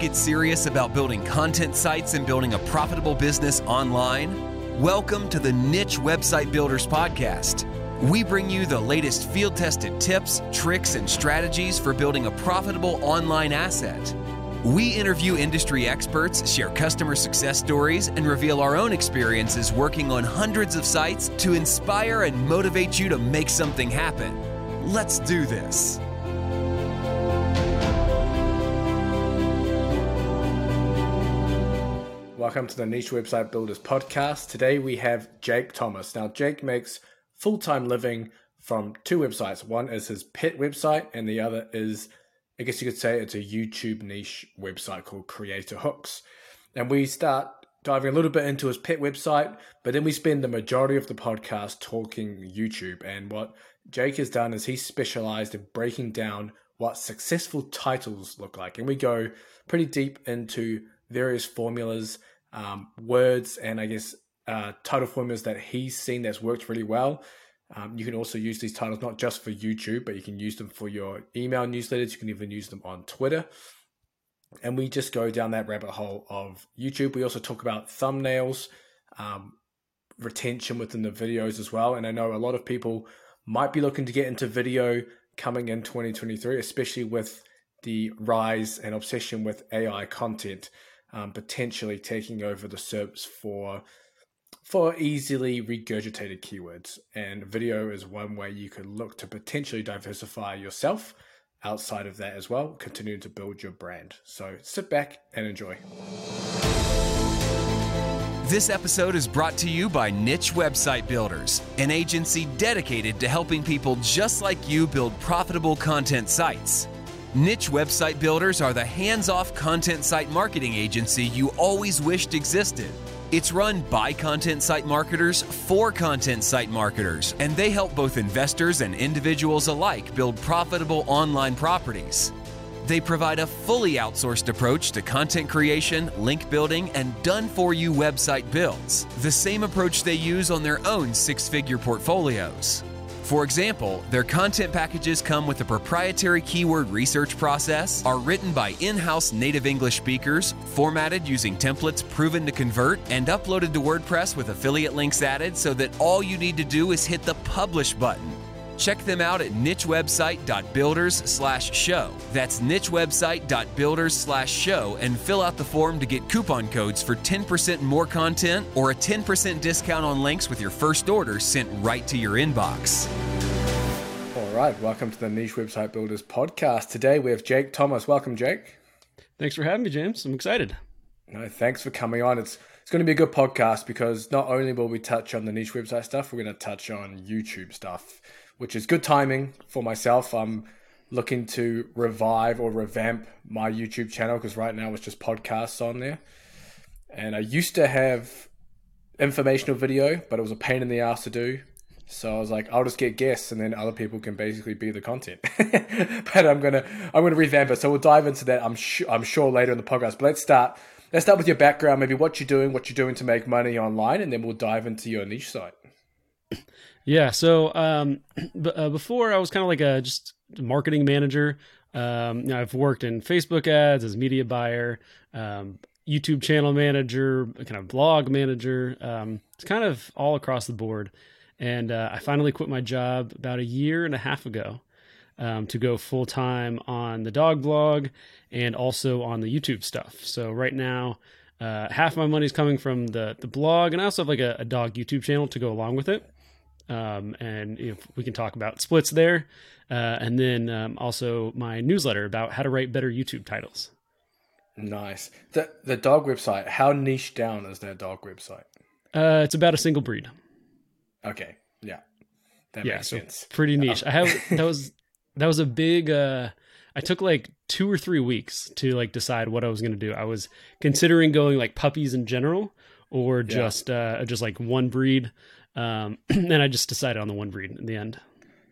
get serious about building content sites and building a profitable business online? Welcome to the Niche Website Builders Podcast. We bring you the latest field-tested tips, tricks, and strategies for building a profitable online asset. We interview industry experts, share customer success stories, and reveal our own experiences working on hundreds of sites to inspire and motivate you to make something happen. Let's do this. Welcome to the Niche Website Builders Podcast. Today we have Jake Thomas. Now, Jake makes full-time living from two websites. One is his pet website, and the other is, I guess you could say, it's a YouTube niche website called Creator Hooks. And we start diving a little bit into his pet website, but then we spend the majority of the podcast talking YouTube. And what Jake has done is he's specialized in breaking down what successful titles look like. And we go pretty deep into various formulas, words, and I guess title formulas that he's seen that's worked really well. You can also use these titles not just for YouTube, but you can use them for your email newsletters. You can even use them on Twitter. And we just go down that rabbit hole of YouTube. We also talk about thumbnails, retention within the videos as well. And I know a lot of people might be looking to get into video coming in 2023, especially with the rise and obsession with AI content, potentially taking over the SERPs for easily regurgitated keywords. And video is one way you could look to potentially diversify yourself outside of that as well, continuing to build your brand. So sit back and enjoy. This episode is brought to you by Niche Website Builders, an agency dedicated to helping people just like you build profitable content sites. Niche Website Builders are the hands-off content site marketing agency you always wished existed. It's run by content site marketers for content site marketers, and they help both investors and individuals alike build profitable online properties. They provide a fully outsourced approach to content creation, link building, and done-for-you website builds, the same approach they use on their own six-figure portfolios. For example, their content packages come with a proprietary keyword research process, are written by in-house native English speakers, formatted using templates proven to convert, and uploaded to WordPress with affiliate links added so that all you need to do is hit the publish button. Check them out at nichewebsite.builders/show. That's nichewebsite.builders/show and fill out the form to get coupon codes for 10% more content or a 10% discount on links with your first order sent right to your inbox. All right, welcome to the Niche Website Builders Podcast. Today we have Jake Thomas. Welcome, Jake. Thanks for having me, James. I'm excited. No, thanks for coming on. It's going to be a good podcast because not only will we touch on the niche website stuff, we're going to touch on YouTube stuff, which is good timing for myself. I'm looking to revive or revamp my YouTube channel because right now it's just podcasts on there. And I used to have informational video, but it was a pain in the ass to do. So I was like, I'll just get guests and then other people can basically be the content. But I'm gonna revamp it. So we'll dive into that, I'm sure later in the podcast. But let's start with your background, maybe what you're doing to make money online, and then we'll dive into your niche site. Yeah. So before I was kind of like just a marketing manager. I've worked in Facebook ads as media buyer, YouTube channel manager, kind of blog manager. It's kind of all across the board. And I finally quit my job about a year and a half ago to go full time on the dog blog and also on the YouTube stuff. So right now, half my money is coming from the blog, and I also have like a dog YouTube channel to go along with it. And if we can talk about splits there, and then also my newsletter about how to write better YouTube titles. Nice. The dog website, how niche down is that dog website? It's about a single breed. Okay. Yeah. That makes sense. Pretty niche. That was a big, I took like 2 or 3 weeks to like decide what I was going to do. I was considering going like puppies in general or just like one breed. And I just decided on the one breed in the end.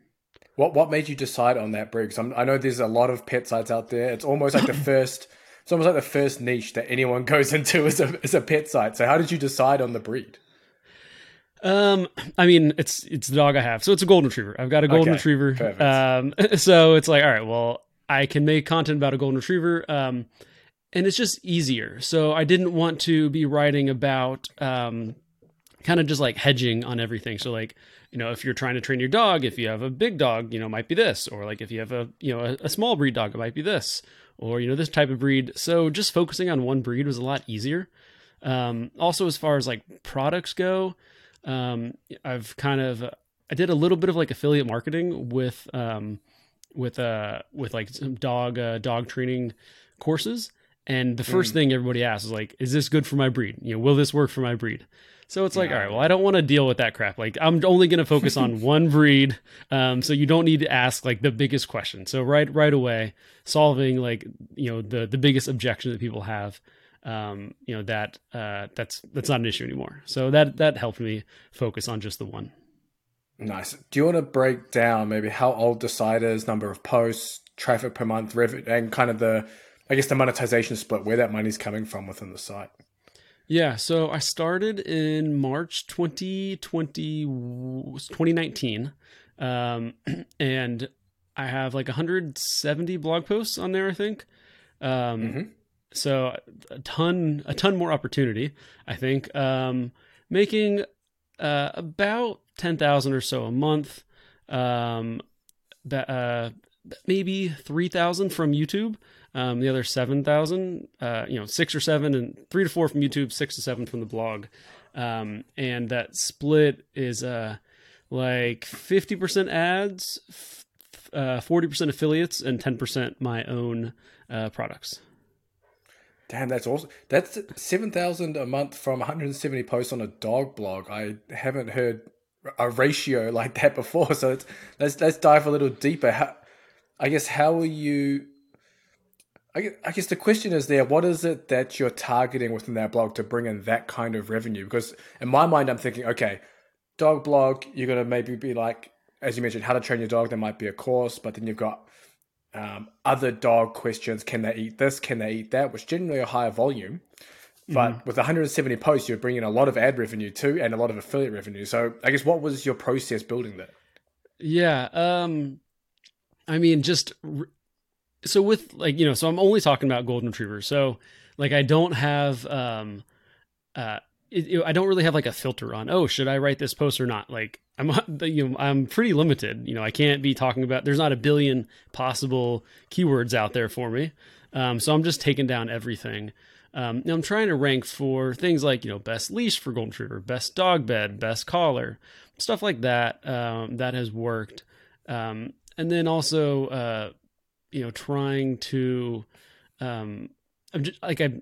What made you decide on that breed? Because I know there's a lot of pet sites out there. It's almost like the first niche that anyone goes into is a pet site. So how did you decide on the breed? I mean, it's the dog I have. So it's a golden retriever. I've got a golden retriever. Perfect. So it's like, all right, well, I can make content about a golden retriever. and it's just easier. So I didn't want to be writing about kind of just like hedging on everything. So like, if you're trying to train your dog, if you have a big dog, it might be this, or like if you have a small breed dog, it might be this, or, this type of breed. So just focusing on one breed was a lot easier. Also, as far as like products go, I did a little bit of like affiliate marketing with like some dog training courses. And the first thing everybody asks is like, is this good for my breed? Will this work for my breed? So it's like, all right, well, I don't want to deal with that crap. Like, I'm only going to focus on one breed. So you don't need to ask like the biggest question. So right away, solving like, the biggest objection that people have, that's not an issue anymore. So that helped me focus on just the one. Nice. Do you want to break down maybe how old the site is, number of posts, traffic per month, and kind of the monetization split, where that money's coming from within the site? Yeah, so I started in March 2019, and I have like 170 blog posts on there, I think. So a ton more opportunity, I think. Making about 10,000 or so a month, maybe 3,000 from YouTube. The other 7,000, 6 or 7, and 3 to 4 from YouTube, 6 to 7 from the blog. And that split is like 50% ads, 40% affiliates, and 10% my own products. Damn, that's awesome. That's 7,000 a month from 170 posts on a dog blog. I haven't heard a ratio like that before. So let's dive a little deeper. How are you? I guess the question is there, what is it that you're targeting within that blog to bring in that kind of revenue? Because in my mind, I'm thinking, okay, dog blog, you're going to maybe be like, as you mentioned, how to train your dog. There might be a course, but then you've got other dog questions. Can they eat this? Can they eat that? Which generally are higher volume. But with 170 posts, you're bringing a lot of ad revenue too, and a lot of affiliate revenue. So I guess what was your process building that? Yeah. So with like, so I'm only talking about golden retrievers. So like, I don't have, I don't really have like a filter on, oh, should I write this post or not? Like I'm pretty limited. I can't be talking about, there's not a billion possible keywords out there for me. So I'm just taking down everything. I'm trying to rank for things like, best leash for golden retriever, best dog bed, best collar, stuff like that. That has worked. And then also, trying to, I'm just like, a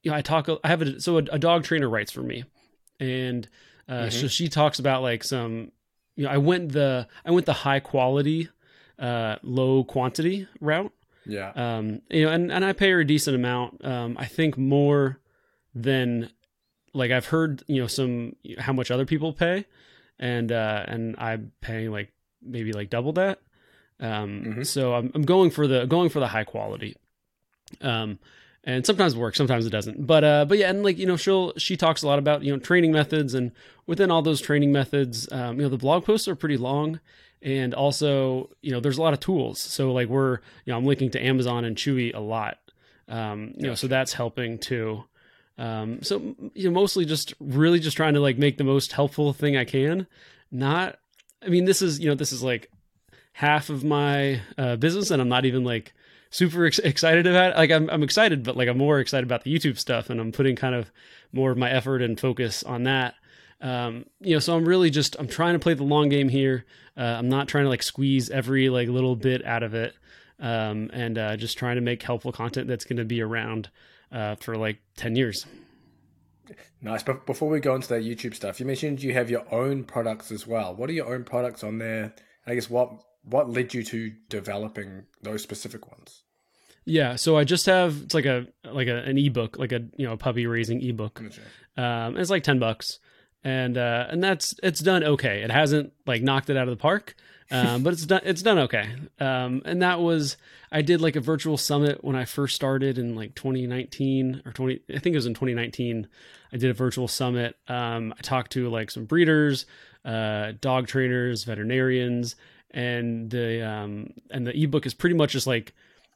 dog trainer writes for me, and so she talks about like some, I went the high quality, low quantity route. Yeah. And I pay her a decent amount. I think more than like I've heard, how much other people pay, and I'm paying like maybe like double that. So I'm going for the high quality. And sometimes it works, sometimes it doesn't. But yeah, and like, she talks a lot about, training methods, and within all those training methods, the blog posts are pretty long, and also, there's a lot of tools. So like I'm linking to Amazon and Chewy a lot. So that's helping too. So, mostly just really just trying to like make the most helpful thing I can. This is like half of my business, and I'm not even like super excited about it. Like I'm excited, but like I'm more excited about the YouTube stuff, and I'm putting kind of more of my effort and focus on that. So I'm really I'm trying to play the long game here. I'm not trying to like squeeze every like little bit out of it. And just trying to make helpful content that's going to be around for like 10 years. Nice. But before we go into that YouTube stuff, you mentioned you have your own products as well. What are your own products on there? I guess what led you to developing those specific ones? Yeah, so I just have, it's like an ebook, like a puppy raising ebook. And it's like $10, and it's done okay. It hasn't like knocked it out of the park, but it's done okay. And that was, I did like a virtual summit when I first started in like 2019 or I think it was in 2019. I did a virtual summit. I talked to like some breeders, dog trainers, veterinarians, and the ebook is pretty much just like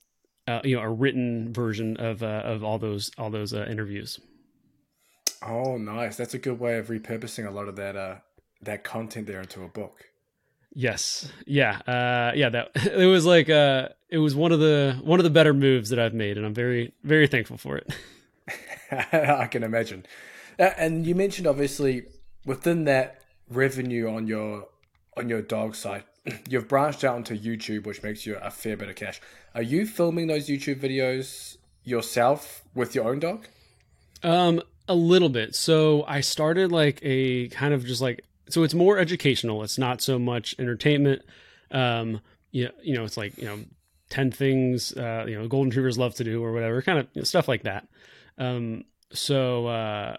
a written version of all those interviews. Oh, nice. That's a good way of repurposing a lot of that content there into a book. Yes. Yeah. That it was like it was one of the better moves that I've made, and I'm very, very thankful for it. I can imagine. And you mentioned obviously within that revenue on your dog site, you've branched out into YouTube, which makes you a fair bit of cash. Are you filming those YouTube videos yourself with your own dog? A little bit. So I started like a kind of just like, so it's more educational. It's not so much entertainment. It's like, 10 things, golden retrievers love to do or whatever, kind of stuff like that. So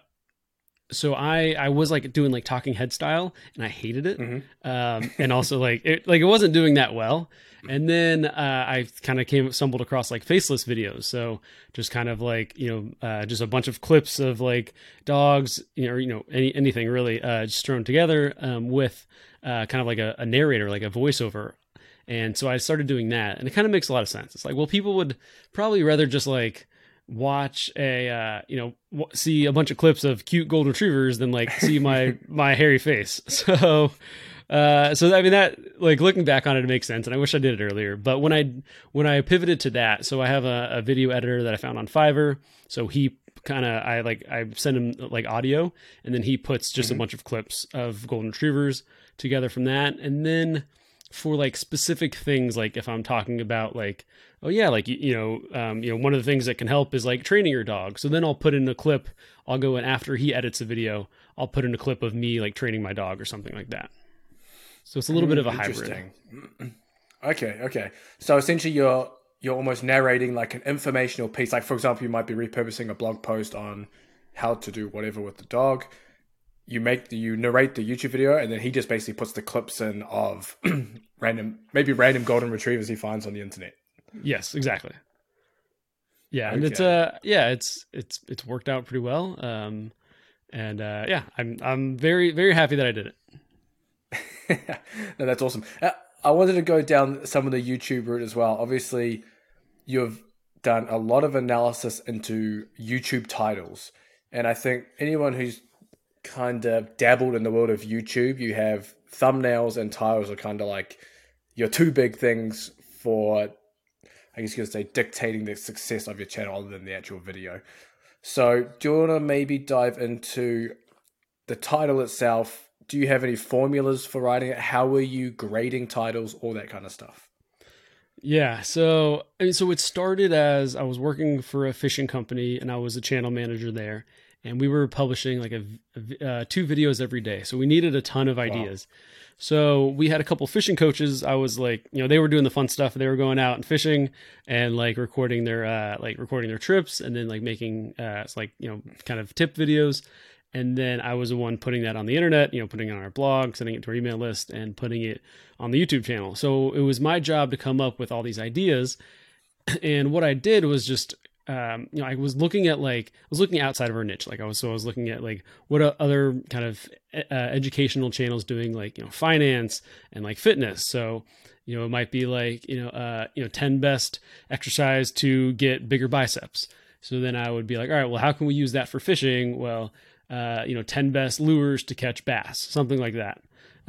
I was like doing like talking head style, and I hated it. Mm-hmm. And also it wasn't doing that well. And then I kind of stumbled across like faceless videos. So just kind of like, just a bunch of clips of like dogs, anything really, just thrown together with kind of like a narrator, like a voiceover. And so I started doing that, and it kind of makes a lot of sense. It's like, well, people would probably rather just like watch see a bunch of clips of cute golden retrievers than like see my hairy face. So I mean, that, like, looking back on it, it makes sense, and I wish I did it earlier. But when I pivoted to that, so I have a video editor that I found on Fiverr. So I send him like audio, and then he puts just a bunch of clips of golden retrievers together from that. And then for like specific things, like if I'm talking about like, oh yeah, like, one of the things that can help is like training your dog. So then I'll put in a clip, I'll go in after he edits the video, I'll put in a clip of me like training my dog or something like that. So it's a little bit of a hybrid. Okay. So essentially you're almost narrating like an informational piece. Like, for example, you might be repurposing a blog post on how to do whatever with the dog. You narrate the YouTube video, and then he just basically puts the clips in of random golden retrievers he finds on the internet. Yes, exactly. Yeah. Okay. And it's worked out pretty well. I'm very, very happy that I did it. No, that's awesome. I wanted to go down some of the YouTube route as well. Obviously, you've done a lot of analysis into YouTube titles. And I think anyone who's kind of dabbled in the world of YouTube, you have thumbnails and titles are kind of like your two big things for, I guess you could say, dictating the success of your channel other than the actual video. So do you want to maybe dive into the title itself? Do you have any formulas for writing it? How are you grading titles? All that kind of stuff. Yeah. So it started as I was working for a fishing company, and I was a channel manager there, and we were publishing like 2 videos every day. So we needed a ton of ideas. Wow. So we had a couple fishing coaches. I was like, they were doing the fun stuff. They were going out and fishing and like recording their trips, and then like making kind of tip videos. And then I was the one putting that on the internet, putting it on our blog, sending it to our email list, and putting it on the YouTube channel. So it was my job to come up with all these ideas. And what I did was just, I was looking outside of our niche. Like I was looking at like what other kind of educational channels doing, like, finance and like fitness. So, it might be like, 10 best exercise to get bigger biceps. So then I would be like, all right, well, how can we use that for fishing? Well, 10 best lures to catch bass, something like that.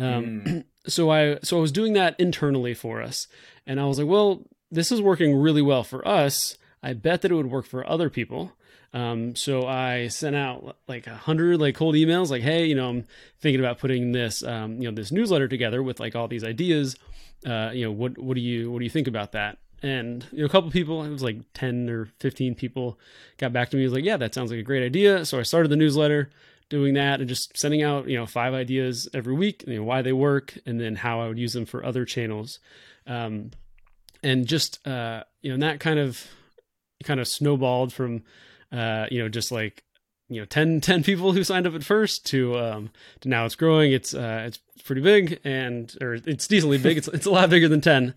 So I was doing that internally for us, and I was like, well, this is working really well for us. I bet that it would work for other people. So I sent out like 100 like cold emails, like, hey, I'm thinking about putting this, this newsletter together with like all these ideas. What do you think about that? And a couple people, it was like 10 or 15 people, got back to me. It was like, yeah, that sounds like a great idea. So I started the newsletter, doing that, and just sending out 5 ideas every week, why they work, and then how I would use them for other channels, and just and that kind of snowballed from just like 10 people who signed up at first to now it's growing. It's pretty big, or it's decently big. It's a lot bigger than 10.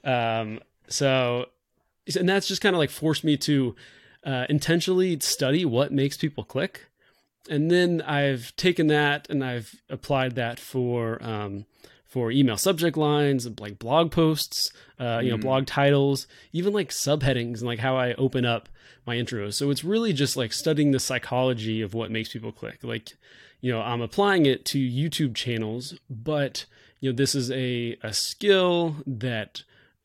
So, and that's just kind of like forced me to intentionally study what makes people click. And then I've taken that and I've applied that for for email subject lines, like blog posts, blog titles, even like subheadings and like how I open up my intros. So it's really just like studying the psychology of what makes people click. Like, I'm applying it to YouTube channels, but this is a skill that,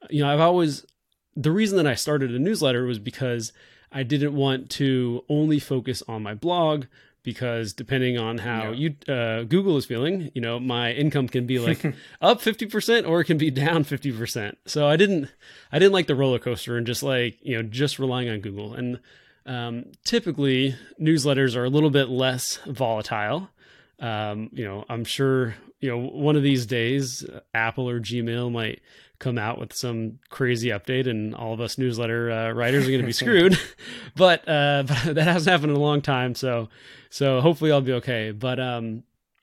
the reason that I started a newsletter was because I didn't want to only focus on my blog, because depending on how Google is feeling, my income can be like up 50% or it can be down 50%. So I didn't like the roller coaster and just just relying on Google. And typically newsletters are a little bit less volatile. I'm sure, one of these days, Apple or Gmail might come out with some crazy update and all of us newsletter writers are going to be screwed. but that hasn't happened in a long time. So hopefully I'll be okay. So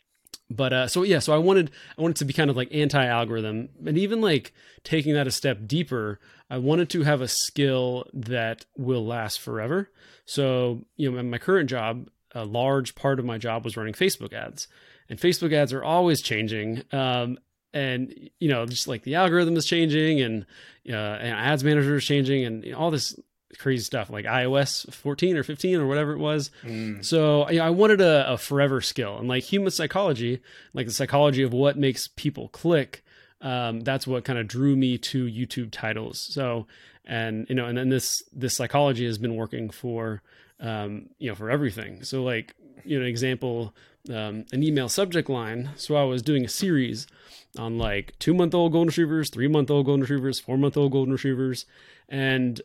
I wanted to be kind of like anti-algorithm, and even like taking that a step deeper, I wanted to have a skill that will last forever. So, in my current job, a large part of my job was running Facebook ads, and Facebook ads are always changing. And, just like the algorithm is changing and ads manager is changing and all this crazy stuff like iOS 14 or 15 or whatever it was. So I wanted a forever skill, and like human psychology, like the psychology of what makes people click. That's what kind of drew me to YouTube titles. So, and then this psychology has been working for everything. So like, an example, an email subject line. So I was doing a series on like 2-month-old golden retrievers, 3-month-old golden retrievers, 4-month-old golden retrievers. And,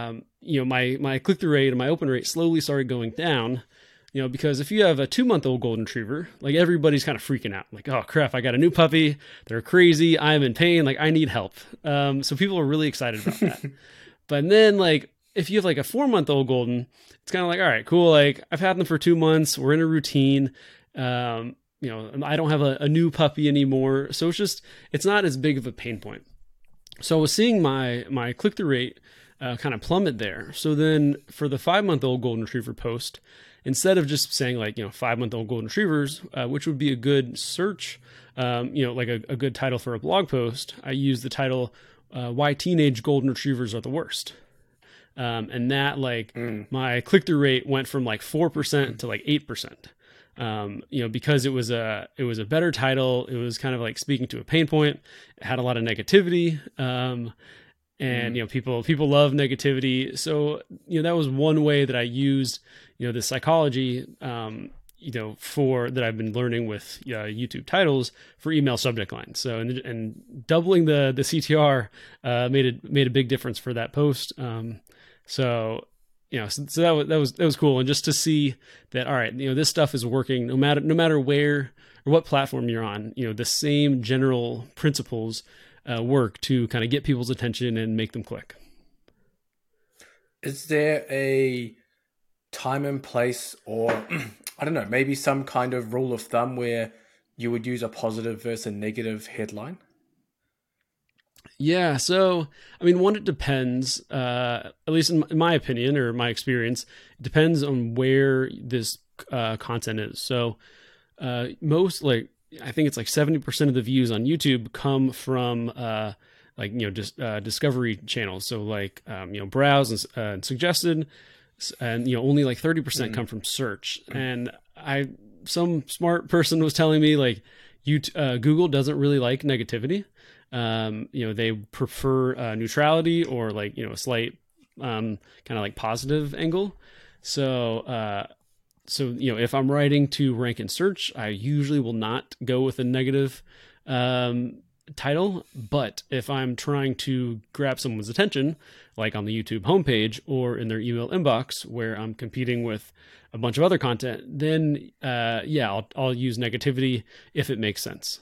my click-through rate and my open rate slowly started going down, because if you have a 2-month-old golden retriever, like everybody's kind of freaking out. Like, oh crap, I got a new puppy. They're crazy. I'm in pain. Like I need help. So people are really excited about that. But then like, if you have like a 4-month-old golden, it's kind of like, all right, cool. Like I've had them for 2 months. We're in a routine. I don't have a new puppy anymore. So it's not as big of a pain point. So I was seeing my click-through rate kind of plummet there. So then for the 5-month-old golden retriever post, instead of just saying like, 5-month-old golden retrievers, which would be a good search, like a good title for a blog post, I use the title, Why Teenage Golden Retrievers Are the Worst. And that my click-through rate went from like 4% to like 8%. Because it was a better title. It was kind of like speaking to a pain point. It had a lot of negativity. People love negativity. So, that was one way that I used, the psychology, for that I've been learning with YouTube titles for email subject lines. So, and doubling the CTR, made a big difference for that post. So that was cool. And just to see that, all right, this stuff is working no matter where or what platform you're on, the same general principles work to kind of get people's attention and make them click. Is there a time and place, or I don't know, maybe some kind of rule of thumb where you would use a positive versus a negative headline? Yeah. So, one, it depends, at least in my opinion or my experience, it depends on where this content is. So, I think it's like 70% of the views on YouTube come from, discovery channels. So like, browse and suggested, and, only like 30% come from search. And some smart person was telling me like, Google doesn't really like negativity. They prefer neutrality or like, a slight kind of like positive angle. So, if I'm writing to rank in search, I usually will not go with a negative title. But if I'm trying to grab someone's attention, like on the YouTube homepage or in their email inbox where I'm competing with a bunch of other content, then I'll use negativity if it makes sense.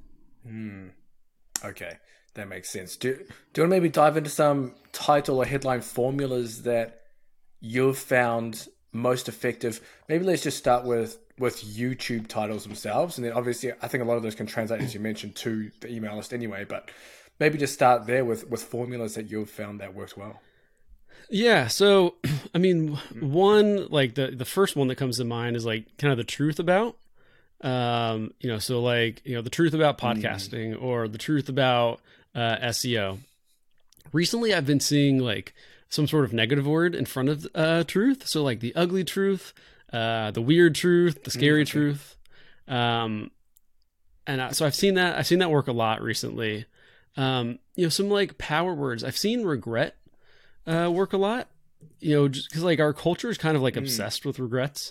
Okay, that makes sense. Do you want to maybe dive into some title or headline formulas that you've found most effective? Maybe let's just start with YouTube titles themselves, and then obviously I think a lot of those can translate, as you mentioned, to the email list anyway, but maybe just start there with formulas that you've found that worked well. Yeah. So, one, like the first one that comes to mind is like kind of the truth about. So like, the truth about podcasting or the truth about SEO. Recently, I've been seeing like some sort of negative word in front of truth. So like the ugly truth, the weird truth, the scary truth. So I've seen that work a lot recently. Some like power words. I've seen regret work a lot. Just because like our culture is kind of like obsessed with regrets.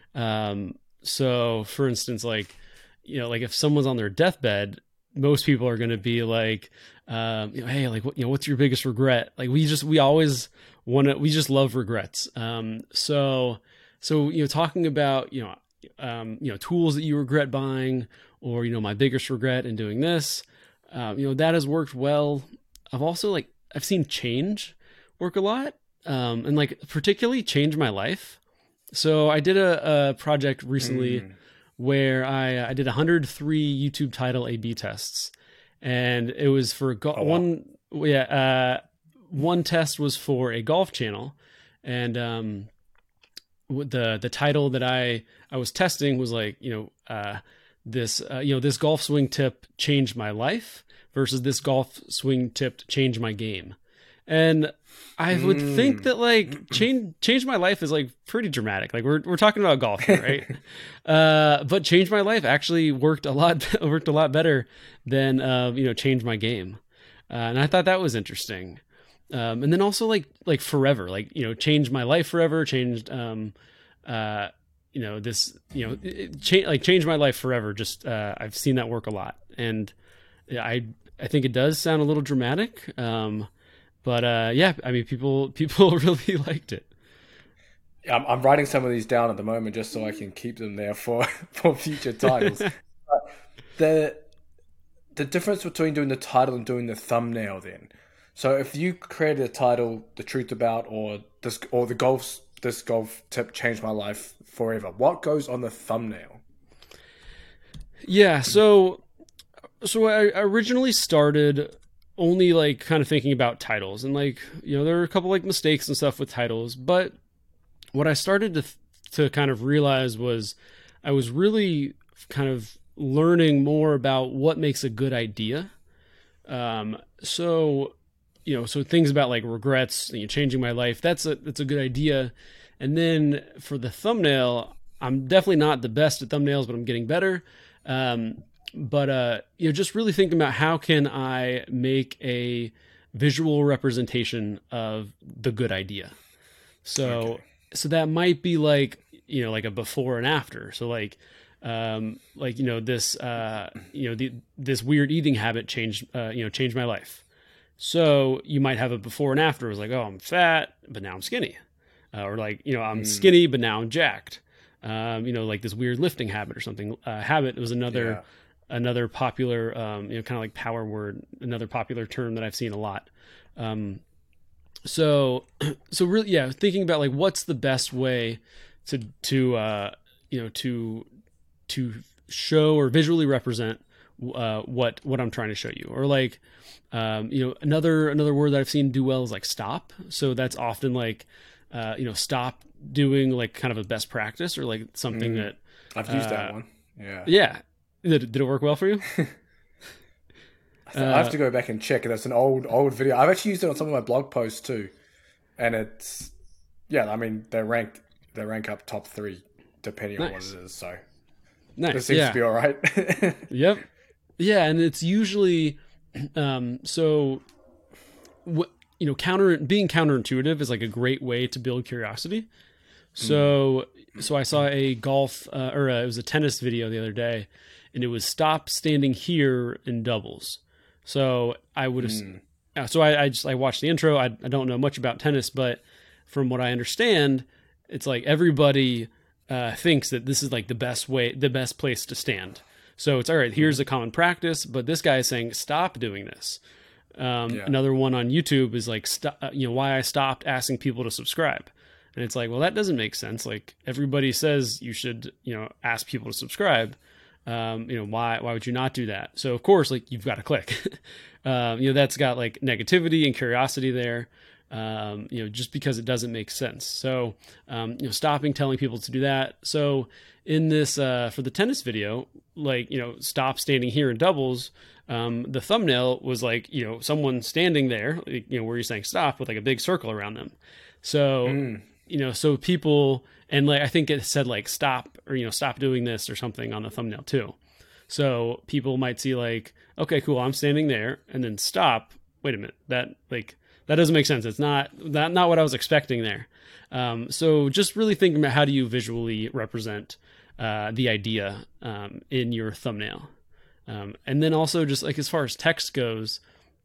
So for instance, like if someone's on their deathbed, most people are going to be like, hey, like what's your biggest regret? Like we just love regrets. So talking about tools that you regret buying, or my biggest regret in doing this, that has worked well. I've seen change work a lot, and like particularly change my life. So I did a project recently where I did 103 YouTube title A/B tests, and it was for one test was for a golf channel, and the title that I was testing was like this golf swing tip changed my life versus this golf swing tip changed my game. And I would think that like change my life is like pretty dramatic. Like we're talking about golf here, right? But change my life actually worked a lot better than change my game. And I thought that was interesting. And then also like forever, like change my life forever, changed change my life forever. Just I've seen that work a lot, and I think it does sound a little dramatic. But I mean, people really liked it. I'm writing some of these down at the moment just so I can keep them there for future titles. The difference between doing the title and doing the thumbnail then. So if you created a title, the truth about, or this golf tip changed my life forever, what goes on the thumbnail? Yeah, so I originally started only like kind of thinking about titles, and like there were a couple like mistakes and stuff with titles, but what I started to kind of realize was I was really kind of learning more about what makes a good idea. So things about like regrets, changing my life, that's a good idea. And then for the thumbnail, I'm definitely not the best at thumbnails, but I'm getting better. But just really thinking about how can I make a visual representation of the good idea. So that might be like, like a before and after. So this weird eating habit changed my life. So you might have a before and after. It was like, oh, I'm fat, but now I'm skinny. Or like, I'm skinny, but now I'm jacked. Like this weird lifting habit or something. Habit was another popular, kind of like power word, another popular term that I've seen a lot. So really, thinking about like, what's the best way to show or visually represent, what I'm trying to show you, or like, another word that I've seen do well is like stop. So that's often like, stop doing like kind of a best practice, or like something that I've used that one. Yeah. Yeah. Did it work well for you? I have to go back and check. That's an old video. I've actually used it on some of my blog posts too, and it's I mean they rank up top 3 depending on what it is. So nice. It seems to be all right. Yep. Yeah, and it's usually being counterintuitive is like a great way to build curiosity. So I saw a golf it was a tennis video the other day, and it was stop standing here in doubles. So I would have, I watched the intro. I don't know much about tennis, but from what I understand, it's like everybody thinks that this is like the best place to stand. So it's all right. Here's a common practice, but this guy is saying stop doing this. Another one on YouTube is like, why I stopped asking people to subscribe. And it's like, well, that doesn't make sense. Like everybody says you should, ask people to subscribe. Why would you not do that? So of course, like you've got to click, that's got like negativity and curiosity there. just because it doesn't make sense. So, stopping telling people to do that. So in this, for the tennis video, like, stop standing here in doubles. The thumbnail was like, someone standing there, where you're saying stop with like a big circle around them. So, so people, and like, I think it said like stop or, stop doing this or something on the thumbnail too. So people might see like, okay, cool, I'm standing there, and then stop. Wait a minute. That doesn't make sense. It's not what I was expecting there. So just really thinking about how do you visually represent the idea in your thumbnail. And then also just like as far as text goes,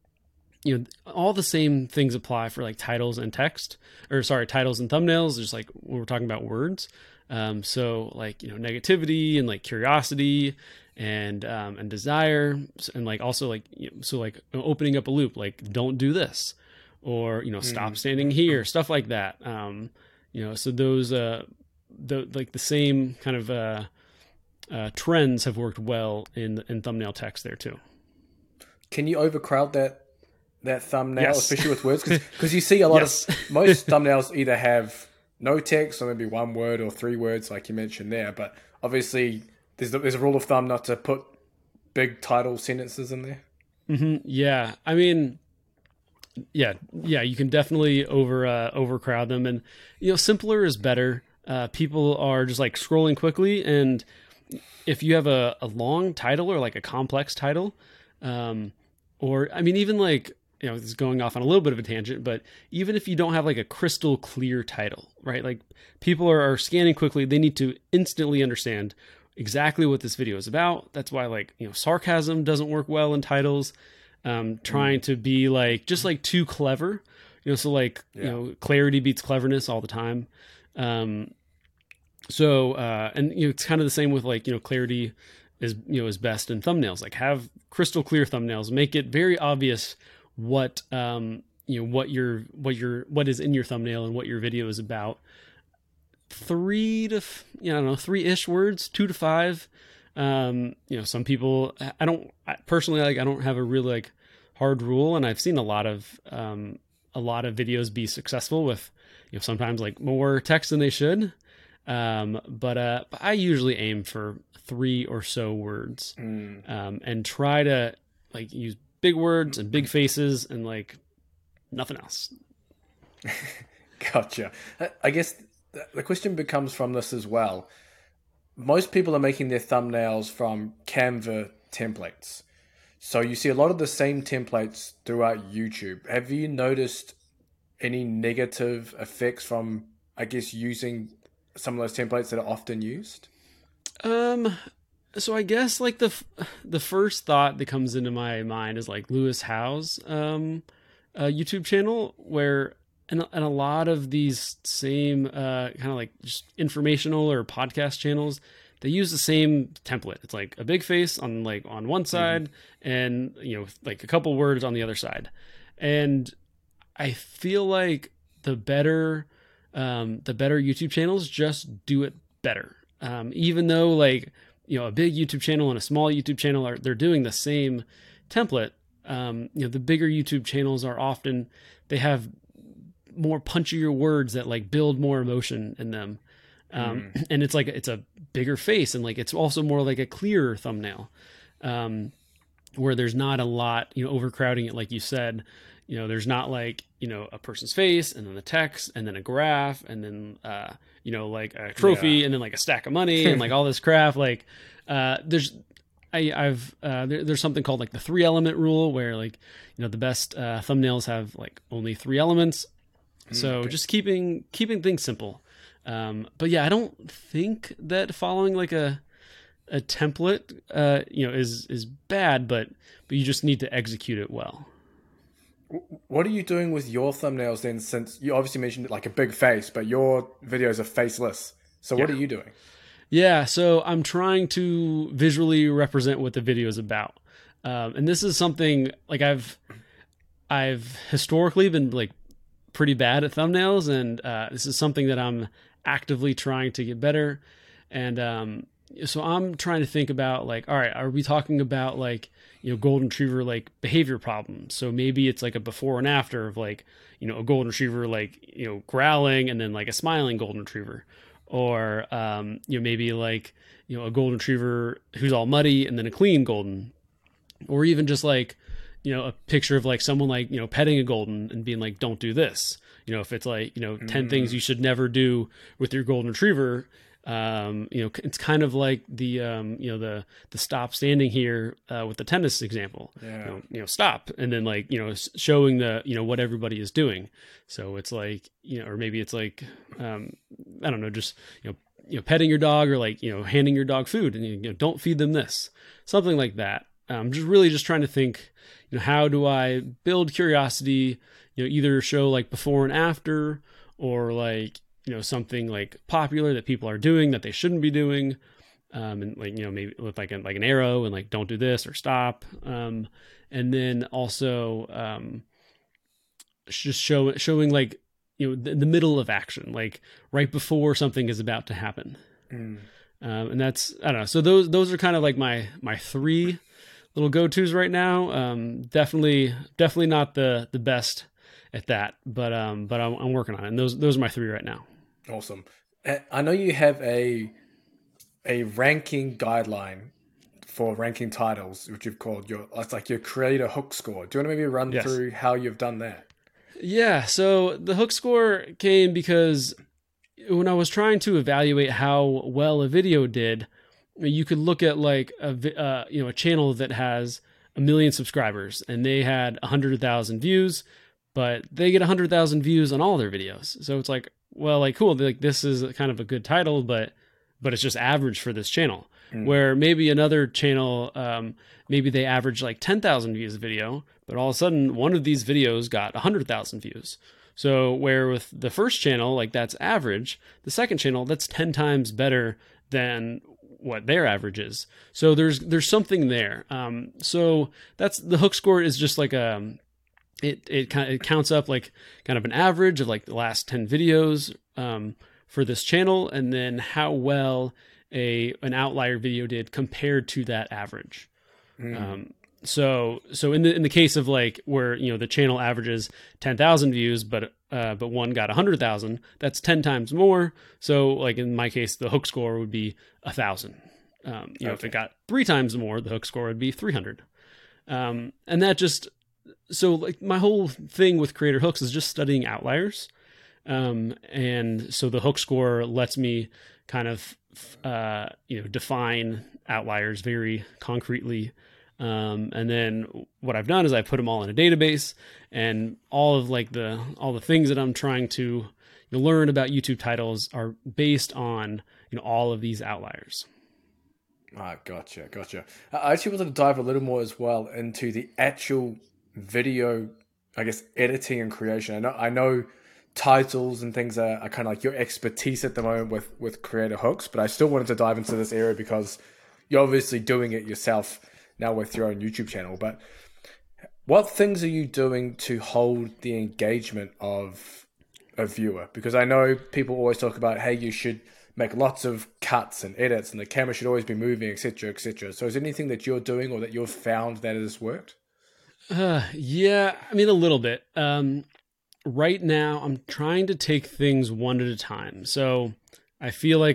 all the same things apply for like titles and titles and thumbnails, just like when we're talking about words. So like, negativity and like curiosity and desire, and like also like, so like opening up a loop, like don't do this, or, stop standing here, stuff like that. So those, like the same kind of trends have worked well in thumbnail text there too. Can you overcrowd that thumbnail, Yes. especially with words? Because you see a lot of, most thumbnails either have no text or maybe one word or three words like you mentioned there, but obviously there's a rule of thumb not to put big title sentences in there. Mm-hmm. Yeah. I mean, yeah, you can definitely overcrowd them, and, simpler is better. People are just like scrolling quickly, and if you have a long title or like a complex title, or I mean, even like, this is going off on a little bit of a tangent, but even if you don't have like a crystal clear title, right? Like people are scanning quickly. They need to instantly understand exactly what this video is about. That's why like, sarcasm doesn't work well in titles. Trying to be like, just like too clever, so like, clarity beats cleverness all the time. And it's kind of the same with like, clarity is best in thumbnails. Like have crystal clear thumbnails, make it very obvious what what is in your thumbnail and what your video is about. 3-ish words, 2 to 5. Some people, I don't have a really like hard rule, and I've seen a lot of videos be successful with, sometimes like more text than they should. But I usually aim for 3 or so words, and try to like use big words and big faces and like nothing else. Gotcha. I guess the question becomes from this as well. Most people are making their thumbnails from Canva templates. So you see a lot of the same templates throughout YouTube. Have you noticed any negative effects from, I guess, using some of those templates that are often used? So I guess like the first thought that comes into my mind is like Lewis Howes' YouTube channel, where and a lot of these same kind of like just informational or podcast channels, they use the same template. It's like a big face on one side, and like a couple words on the other side. And I feel like the better YouTube channels just do it better. Even though like, a big YouTube channel and a small YouTube channel they're doing the same template. The bigger YouTube channels are often, they have more punchier words that like build more emotion in them. And it's like, it's a bigger face, and like, it's also more like a clearer thumbnail, where there's not a lot, overcrowding it. Like you said, there's not like, a person's face and then the text and then a graph and then, like a trophy and then like a stack of money and like all this crap. Like, there's something called like the 3-element rule, where like, the best, thumbnails have like only 3 elements. So just keeping things simple. But yeah, I don't think that following like a template, is bad, but you just need to execute it well. What are you doing with your thumbnails then? Since you obviously mentioned like a big face, but your videos are faceless. So what are you doing? Yeah. So I'm trying to visually represent what the video is about. And this is something like I've historically been like pretty bad at thumbnails, and this is something that I'm actively trying to get better. And so I'm trying to think about like, all right, are we talking about like, golden retriever like behavior problems? So maybe it's like a before and after of like, a golden retriever like, growling and then like a smiling golden retriever, or maybe like, a golden retriever who's all muddy and then a clean golden, or even just like, a picture of like someone like, petting a golden and being like, don't do this. If it's like, 10 things you should never do with your golden retriever. It's kind of like the stop standing here with the tennis example. Yeah. Stop, and then like showing the what everybody is doing. So it's like or maybe it's like I don't know, just petting your dog, or like handing your dog food, and don't feed them this, something like that. Just really just trying to think, how do I build curiosity? Either show like before and after, or like something like popular that people are doing that they shouldn't be doing, and like maybe with like an arrow and like don't do this or stop, and then also just showing like the middle of action, like right before something is about to happen. And that's, I don't know, so those are kind of like my three little go-tos right now. Definitely not the best at that, but I'm working on it, and those are my three right now. Awesome. I know you have a ranking guideline for ranking titles, which you've called it's like your creator hook score. Do you want to maybe run through how you've done that? Yeah. So the hook score came because when I was trying to evaluate how well a video did, you could look at like a channel that has 1 million subscribers and they had 100,000 views, but they get 100,000 views on all their videos. So it's like, well, like, cool. Like, this is kind of a good title, but it's just average for this channel. Where maybe another channel, maybe they average like 10,000 views a video, but all of a sudden one of these videos got 100,000 views. So where with the first channel, like that's average, the second channel, that's 10 times better than what their average is. So there's something there. So that's the hook score is just like it counts up like kind of an average of like the last 10 videos for this channel, and then how well an outlier video did compared to that average. So in the case of like where the channel averages 10,000 views, but one got 100,000, that's 10 times more. So like in my case, the hook score would be 1,000. If it got 3 times more, the hook score would be 300. And that just, so like my whole thing with creator hooks is just studying outliers. And so the hook score lets me kind of, define outliers very concretely. And then what I've done is I put them all in a database, and all the things that I'm trying to learn about YouTube titles are based on, all of these outliers. Gotcha. I actually wanted to dive a little more as well into the actual video, I guess, editing and creation. I know titles and things are kind of like your expertise at the moment with creator hooks, but I still wanted to dive into this area because you're obviously doing it yourself now with your own YouTube channel. But what things are you doing to hold the engagement of a viewer? Because I know people always talk about, hey, you should make lots of cuts and edits and the camera should always be moving, etc., etc. So is there anything that you're doing or that you've found that has worked? Yeah, I mean, a little bit. Right now, I'm trying to take things one at a time. So I feel like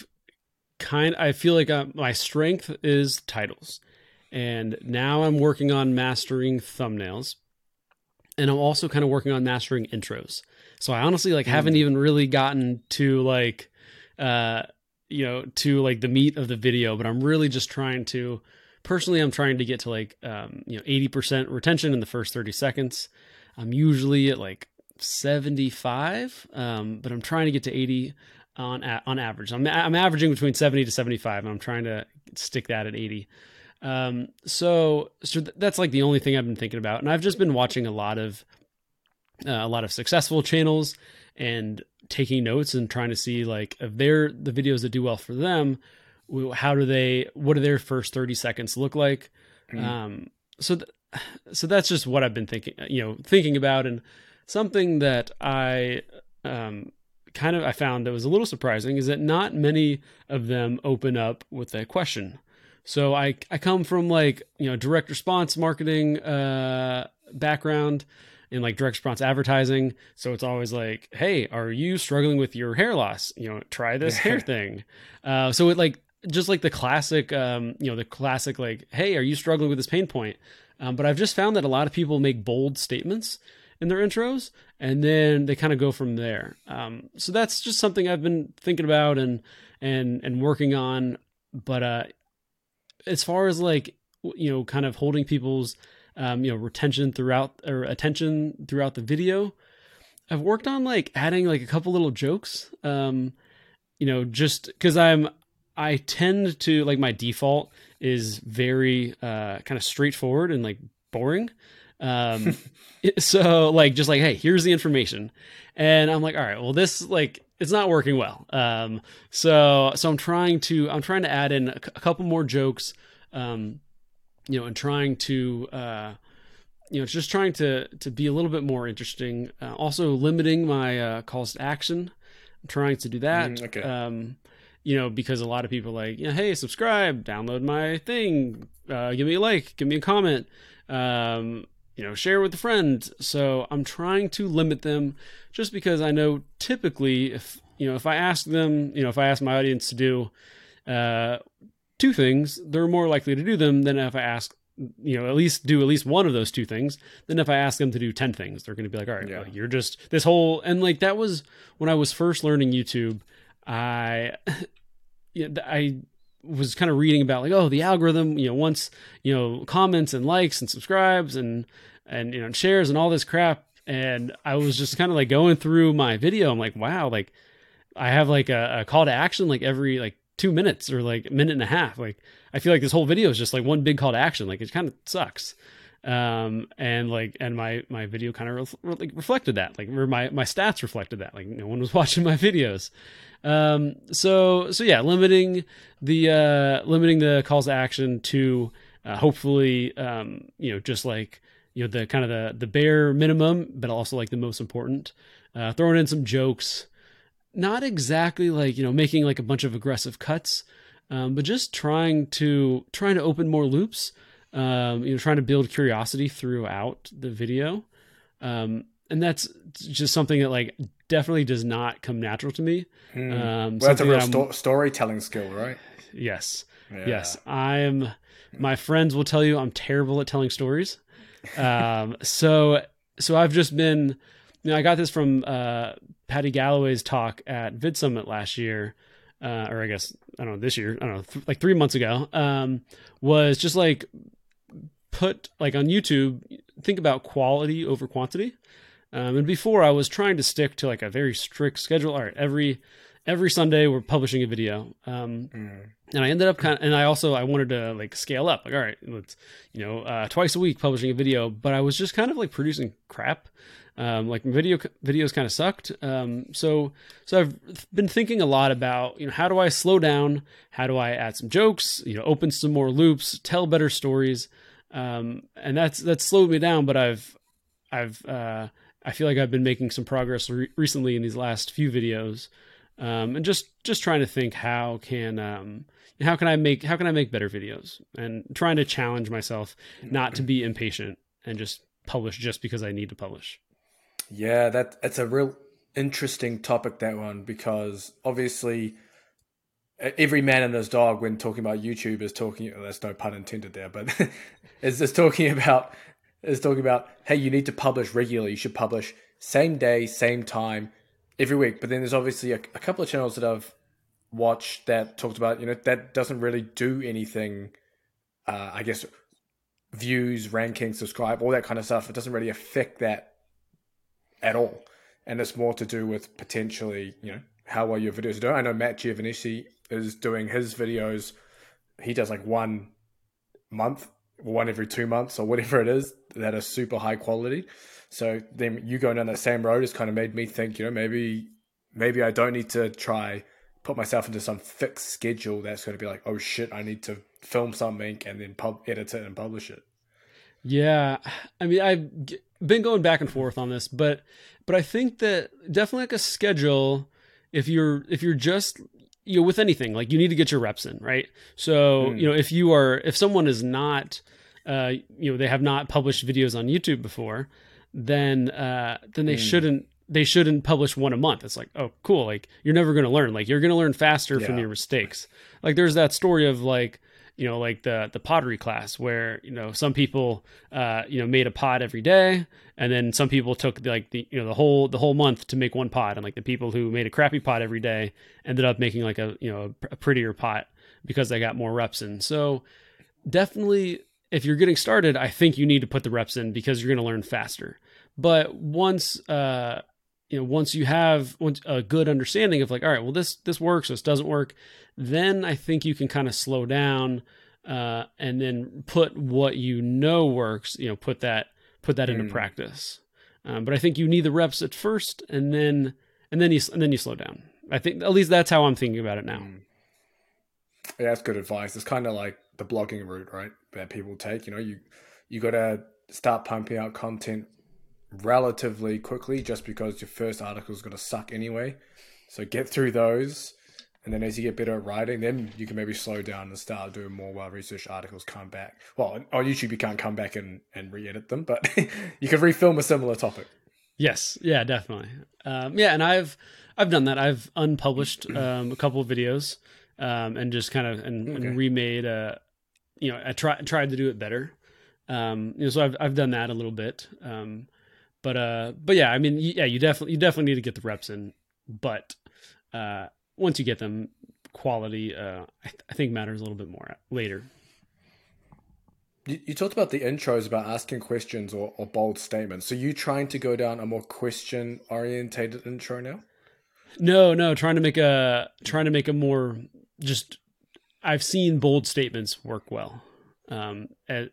my strength is titles. And now I'm working on mastering thumbnails. And I'm also kind of working on mastering intros. So I honestly haven't even really gotten to the meat of the video, but I'm really just trying to, personally, I'm trying to get to 80% retention in the first 30 seconds. I'm usually at 75, but I'm trying to get to 80 on average. I'm averaging between 70 to 75, and I'm trying to stick that at 80. So that's the only thing I've been thinking about. And I've just been watching a lot of successful channels and taking notes and trying to see if they're the videos that do well for them, what do their first 30 seconds look like? So that's just what I've been thinking about, and something that I, I found that was a little surprising is that not many of them open up with a question. So I come from like, direct response marketing background and like direct response advertising. So it's always like, hey, are you struggling with your hair loss? Try this hair thing. So it like, just like the classic, like, hey, are you struggling with this pain point? But I've just found that a lot of people make bold statements in their intros, and then they kind of go from there. So that's just something I've been thinking about and working on. But as far as like, kind of holding people's, attention throughout the video, I've worked on like adding like a couple little jokes, just because I tend to like, my default is very kind of straightforward and like boring. So like, just like, hey, here's the information. And I'm like, all right, well, this like, it's not working well. So I'm trying to add in a couple more jokes, and trying to, just trying to be a little bit more interesting. Also limiting my calls to action. I'm trying to do that. Okay. Because a lot of people like, hey, subscribe, download my thing, give me a like, give me a comment, share with a friend. So I'm trying to limit them just because I know typically if I ask them, if I ask my audience to do two things, they're more likely to do them than if I ask, at least one of those two things. Then if I ask them to do 10 things, they're going to be like, all right, well, you're just this whole, and like, that was when I was first learning YouTube. I was kind of reading about like, the algorithm, wants, comments and likes and subscribes and shares and all this crap. And I was just kind of like going through my video. I'm like, wow, like I have like a call to action, like every like 2 minutes or like a minute and a half. Like, I feel like this whole video is just like one big call to action. Like, it kind of sucks. And my video kind of reflected that, like, or my stats reflected that, like, no one was watching my videos. So yeah, limiting the calls to action to, hopefully, just like, the kind of the bare minimum, but also like the most important, throwing in some jokes, not exactly like, making like a bunch of aggressive cuts, but just trying to open more loops, trying to build curiosity throughout the video. And that's just something that like definitely does not come natural to me. Well, that's a real storytelling skill, right? Yes. Yeah. Yes. My friends will tell you I'm terrible at telling stories. So I've just been, I got this from, Patty Galloway's talk at VidSummit last year, or I guess, I don't know, this year, I don't know, like 3 months ago, was just like, put like on YouTube, think about quality over quantity. And before I was trying to stick to like a very strict schedule. All right, every Sunday we're publishing a video. And I ended up and I wanted to like scale up, like, all right, let's, twice a week publishing a video, but I was just kind of like producing crap. Like videos kind of sucked. So I've been thinking a lot about, how do I slow down? How do I add some jokes, open some more loops, tell better stories? And that's slowed me down, but I feel like I've been making some progress recently in these last few videos. And just trying to think how can I make better videos, and trying to challenge myself not to be impatient and just publish just because I need to publish. Yeah, that's a real interesting topic, that one, because obviously every man and his dog, when talking about YouTube, is talking, there's no pun intended there, but is talking about, hey, you need to publish regularly. You should publish same day, same time, every week. But then there's obviously a couple of channels that I've watched that talked about, that doesn't really do anything, I guess, views, rankings, subscribe, all that kind of stuff. It doesn't really affect that at all. And it's more to do with potentially, how well your videos are doing. I know Matt Giovanisci is doing his videos. He does like 1 month, one every 2 months, or whatever it is, that are super high quality. So then you going down that same road has kind of made me think, maybe I don't need to try put myself into some fixed schedule that's going to be like, oh shit, I need to film something and then edit it and publish it. Yeah. I mean, I've been going back and forth on this, but I think that definitely like a schedule, if you're just, with anything, like you need to get your reps in, right? So, if someone is not, they have not published videos on YouTube before, then they shouldn't publish one a month. It's like, oh, cool. Like you're never going to learn. Like you're going to learn faster from your mistakes. Like there's that story of like the pottery class where, some people, made a pot every day. And then some people took like the whole month to make one pot. And like the people who made a crappy pot every day ended up making like a prettier pot because they got more reps in. So definitely if you're getting started, I think you need to put the reps in because you're going to learn faster. But once you have a good understanding of like, all right, well, this works, this doesn't work, then I think you can kind of slow down and then put what works, put that into practice. But I think you need the reps at first, and then you slow down. I think at least that's how I'm thinking about it now. Yeah, that's good advice. It's kind of like the blogging route, right? That people take. You got to start pumping out content relatively quickly, just because your first article is going to suck anyway. So get through those, and then as you get better at writing, then you can maybe slow down and start doing more well-researched articles. Come back. Well, on YouTube you can't come back and re-edit them, but you can refilm a similar topic. Yes, yeah, definitely. And I've done that. I've unpublished a couple of videos and just kind of and remade. I tried to do it better. So I've done that a little bit. But yeah, I mean, you definitely need to get the reps in, but once you get them, quality, I think matters a little bit more later. You talked about the intros, about asking questions or bold statements. So you trying to go down a more question orientated intro now? No, trying to make a more just, I've seen bold statements work well. For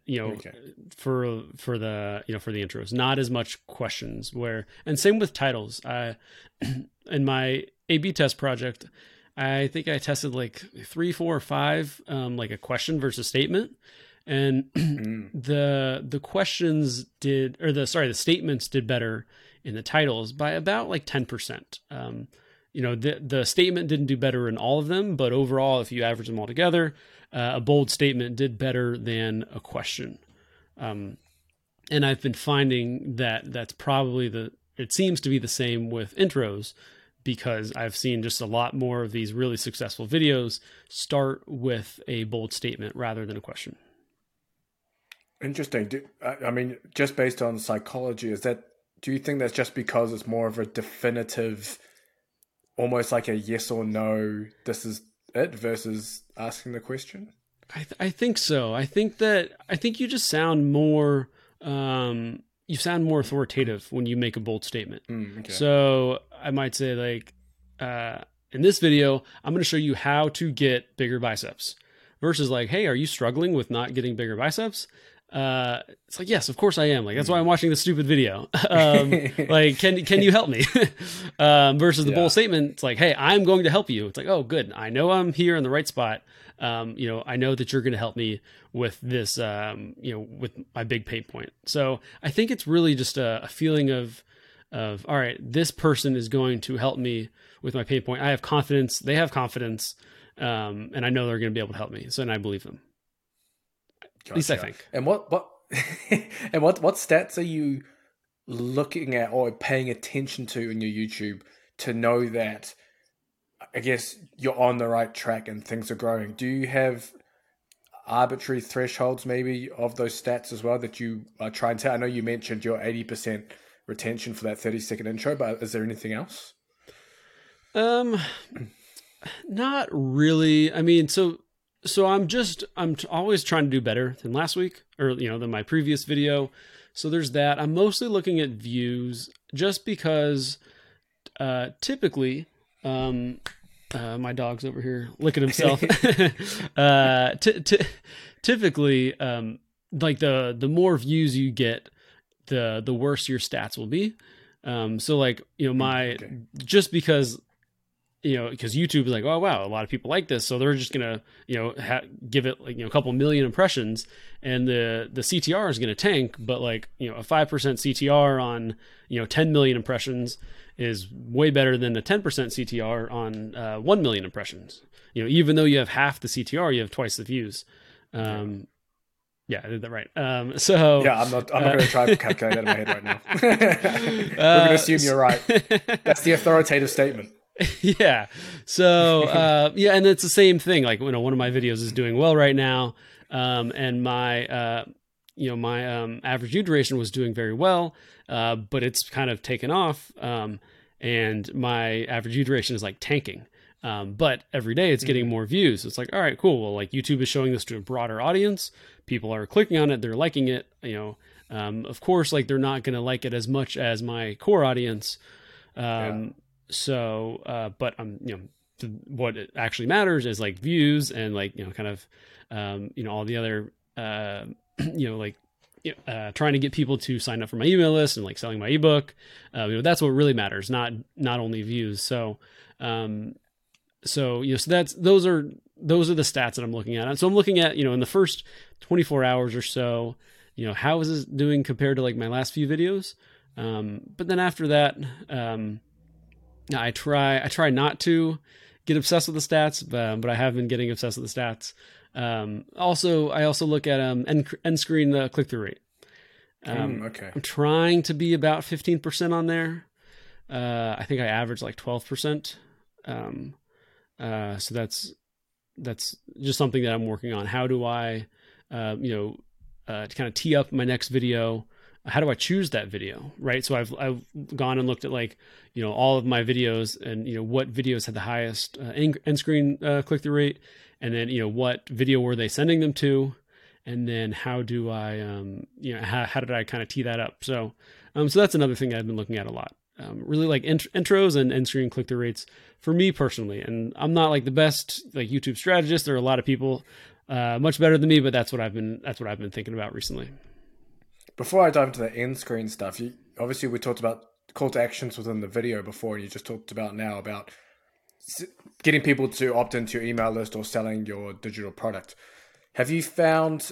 the intros, not as much questions and same with titles. In my A/B test project, I think I tested like 3, 4, or 5, like a question versus statement. And the questions the statements did better in the titles by about like 10%. The statement didn't do better in all of them, but overall, if you average them all together, a bold statement did better than a question. And I've been finding that that's probably it seems to be the same with intros, because I've seen just a lot more of these really successful videos start with a bold statement rather than a question. Interesting. I mean, just based on psychology, do you think that's just because it's more of a definitive, almost like a yes or no, this is it, versus asking the question? I think so. I think you just sound more, authoritative when you make a bold statement. Okay. So I might say like, in this video, I'm going to show you how to get bigger biceps, versus like, hey, are you struggling with not getting bigger biceps? It's like, yes, of course I am. Like, that's why I'm watching this stupid video. Like, can you help me? Versus the bold statement, it's like, hey, I'm going to help you. It's like, oh, good. I know I'm here in the right spot. I know that you're going to help me with this, with my big pain point. So I think it's really just a feeling of, all right, this person is going to help me with my pain point. I have confidence. They have confidence. And I know they're going to be able to help me. So, and I believe them. Gotcha. At least I think. And what stats are you looking at or paying attention to in your YouTube to know that, I guess, you're on the right track and things are growing? Do you have arbitrary thresholds maybe of those stats as well that you are trying to? I know you mentioned your 80% retention for that 30-second intro, but is there anything else? Not really. I mean, so I'm always trying to do better than last week, or, than my previous video. So there's that. I'm mostly looking at views just because, typically, my dog's over here licking himself. Typically, like the more views you get, the worse your stats will be. So like, just because, because YouTube is like, oh wow, a lot of people like this, so they're just gonna, give it like, a couple million impressions, and the CTR is gonna tank. But like, a 5% CTR on 10 million impressions is way better than a 10% CTR on 1 million impressions. Even though you have half the CTR, you have twice the views. Yeah, I did that right. So yeah, I'm not going to try to calculate that in my head right now. We're going to assume you're right. That's the authoritative statement. Yeah. So and it's the same thing. Like, one of my videos is doing well right now, and my my average view duration was doing very well, but it's kind of taken off, and my average view duration is like tanking. But every day it's getting more views. It's like, all right, cool. Well, like YouTube is showing this to a broader audience. People are clicking on it. They're liking it. Of course, like they're not going to like it as much as my core audience. So, but what it actually matters is like views and like, kind of, all the other, trying to get people to sign up for my email list and like selling my ebook. That's what really matters, not only views. So those are the stats that I'm looking at. So I'm looking at, in the first 24 hours or so, how is this doing compared to like my last few videos? But then after that, I try not to get obsessed with the stats, but I have been getting obsessed with the stats. I also look at end screen click-through rate. Okay. I'm trying to be about 15% on there. I think I average like 12%. So that's just something that I'm working on. How do I, to kind of tee up my next video? How do I choose that video? Right. So I've gone and looked at like, all of my videos and, what videos had the highest end screen click-through rate, and then, what video were they sending them to? And then how do I, how did I kind of tee that up? So that's another thing I've been looking at a lot. Really like intros and end screen click-through rates for me personally. And I'm not like the best like YouTube strategist. There are a lot of people much better than me, but that's what I've been thinking about recently. Before I dive into the end screen stuff, obviously we talked about call to actions within the video before, and you just talked about now about getting people to opt into your email list or selling your digital product. Have you found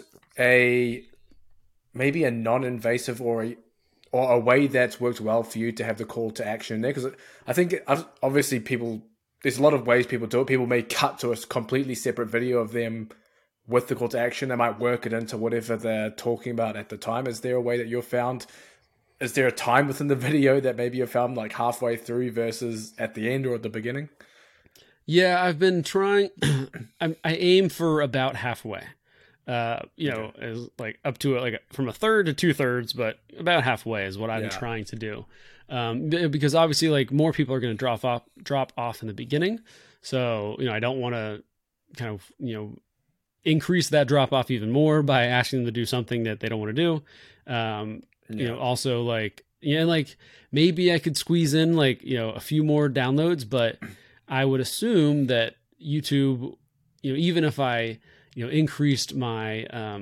maybe a non-invasive or a way that's worked well for you to have the call to action there? Because I think obviously there's a lot of ways people do it. People may cut to a completely separate video of them with the call to action. They might work it into whatever they're talking about at the time. Is there a way that you've found? Is there a time within the video that maybe you've found like halfway through versus at the end or at the beginning? Yeah, I've been trying. I aim for about halfway. Is like up to like from a third to 2/3, but about halfway is what I've been trying to do. Because obviously like more people are going to drop off in the beginning. So, I don't want to kind of, increase that drop off even more by asking them to do something that they don't want to do. Also like, like maybe I could squeeze in like, a few more downloads, but I would assume that YouTube, even if I, increased my,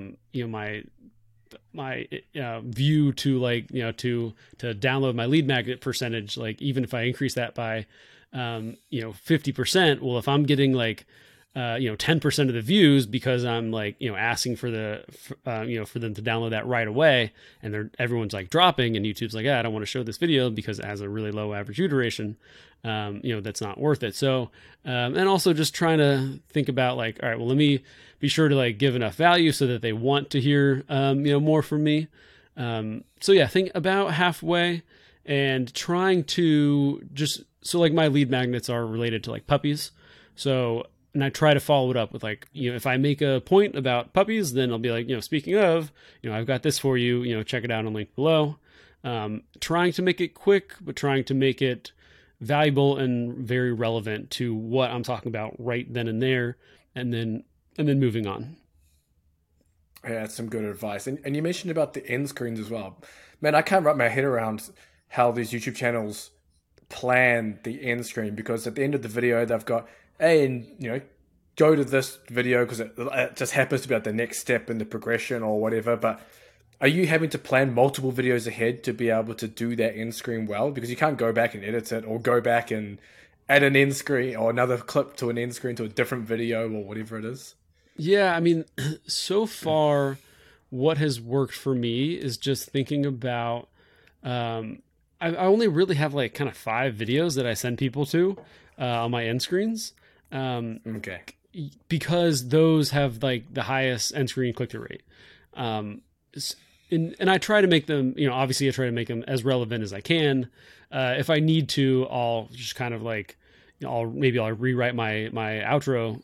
my view to like, to download my lead magnet percentage, like even if I increase that by, 50%, well, if I'm getting like, 10% of the views because I'm like, asking for for them to download that right away, and everyone's like dropping, and YouTube's like, I don't want to show this video because it has a really low average view duration. That's not worth it. So, and also just trying to think about like, all right, well, let me be sure to like give enough value so that they want to hear, more from me. So yeah, think about halfway and trying to so like my lead magnets are related to like puppies. So, and I try to follow it up with like, if I make a point about puppies, then I'll be like, speaking of, I've got this for you, check it out on link below. Trying to make it quick, but trying to make it valuable and very relevant to what I'm talking about right then and there, and then moving on. Yeah, that's some good advice. And you mentioned about the end screens as well. Man, I can't wrap my head around how these YouTube channels plan the end screen, because at the end of the video, they've got, go to this video because it just happens to be like the next step in the progression or whatever. But are you having to plan multiple videos ahead to be able to do that end screen well? Because you can't go back and edit it or go back and add an end screen or another clip to an end screen to a different video or whatever it is. Yeah, I mean, so far what has worked for me is just thinking about, I I only really have like kind of 5 videos that I send people to on my end screens. Okay. Because those have like the highest end screen click-through rate. And I try to make them, obviously I try to make them as relevant as I can. If I need to, I'll just kind of like, I'll rewrite my outro,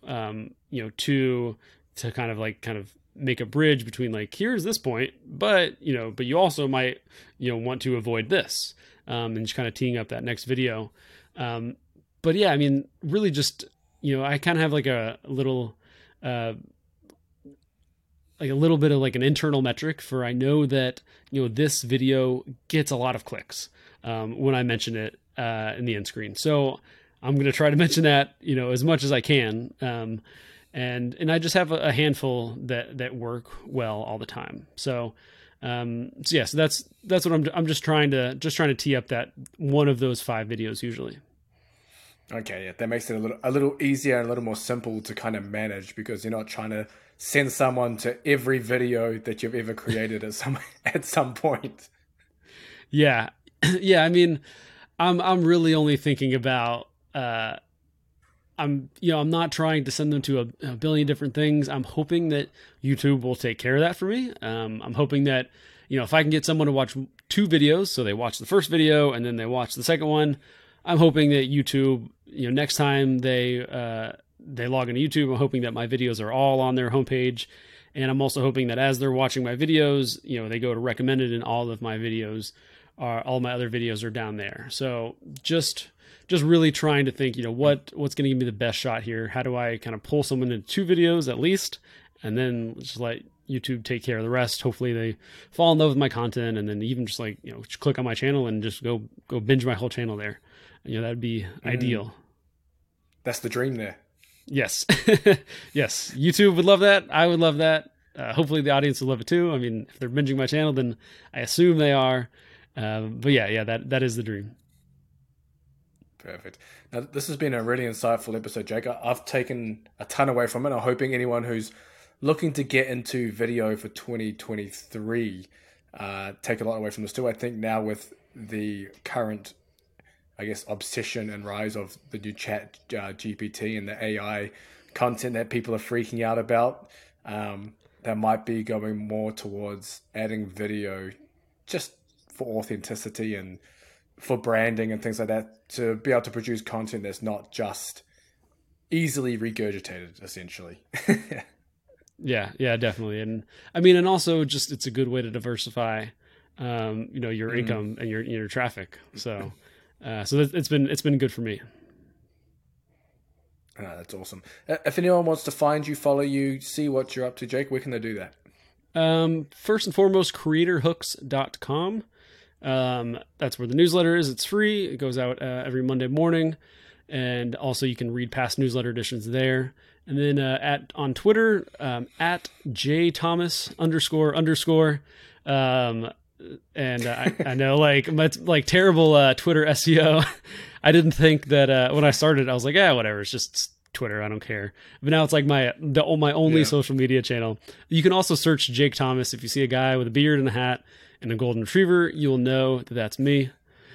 to kind of make a bridge between like, here's this point, but you also might, want to avoid this, and just kind of teeing up that next video. But yeah, I mean, really just, I kind of have like a little bit of like an internal metric for, I know that, this video gets a lot of clicks, when I mention it, in the end screen. So I'm going to try to mention that, as much as I can. And I just have a handful that work well all the time. So so that's what I'm just trying to tee up that one of those 5 videos usually. Okay, yeah, that makes it a little easier and a little more simple to kind of manage, because you're not trying to send someone to every video that you've ever created at some point. Yeah, yeah. I mean, I'm really only thinking about I'm not trying to send them to a billion different things. I'm hoping that YouTube will take care of that for me. I'm hoping that if I can get someone to watch 2 videos, so they watch the first video and then they watch the second one, I'm hoping that YouTube, next time they log into YouTube, I'm hoping that my videos are all on their homepage. And I'm also hoping that as they're watching my videos, they go to recommended, and all of my videos all my other videos are down there. So just really trying to think, what's going to give me the best shot here? How do I kind of pull someone into 2 videos at least, and then just let YouTube take care of the rest? Hopefully they fall in love with my content, and then even just like, just click on my channel and just go binge my whole channel there. That'd be ideal. That's the dream there. Yes. Yes. YouTube would love that. I would love that. Hopefully the audience will love it too. I mean, if they're binging my channel, then I assume they are. But yeah, that is the dream. Perfect. Now, this has been a really insightful episode, Jake. I've taken a ton away from it. I'm hoping anyone who's looking to get into video for 2023 take a lot away from this too. I think now with the current, I guess, obsession and rise of the new chat GPT and the AI content that people are freaking out about, that might be going more towards adding video just for authenticity and for branding and things like that, to be able to produce content that's not just easily regurgitated, essentially. Yeah, definitely. And I mean, and also just, it's a good way to diversify, your income and your traffic. So it's been good for me. That's awesome. If anyone wants to find you, follow you, see what you're up to, Jake, where can they do that? First and foremost, creatorhooks.com. That's where the newsletter is. It's free. It goes out every Monday morning, and also you can read past newsletter editions there. And then on Twitter, at @jthomas__. And I know, like, it's like terrible Twitter SEO. I didn't think that when I started, I was like, whatever, it's just Twitter, I don't care. But now it's like my only social media channel. You can also search Jake Thomas. If you see a guy with a beard and a hat and a golden retriever, you will know that that's me.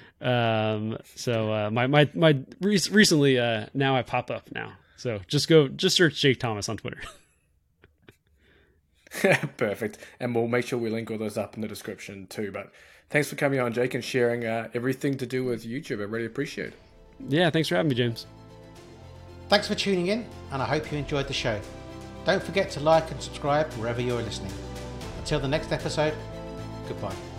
So my recently now I pop up now. So just search Jake Thomas on Twitter. Perfect. And we'll make sure we link all those up in the description too. But thanks for coming on, Jake, and sharing everything to do with YouTube. I really appreciate it. Yeah, thanks for having me, James. Thanks for tuning in, and I hope you enjoyed the show. Don't forget to like and subscribe wherever you're listening. Until the next episode, goodbye.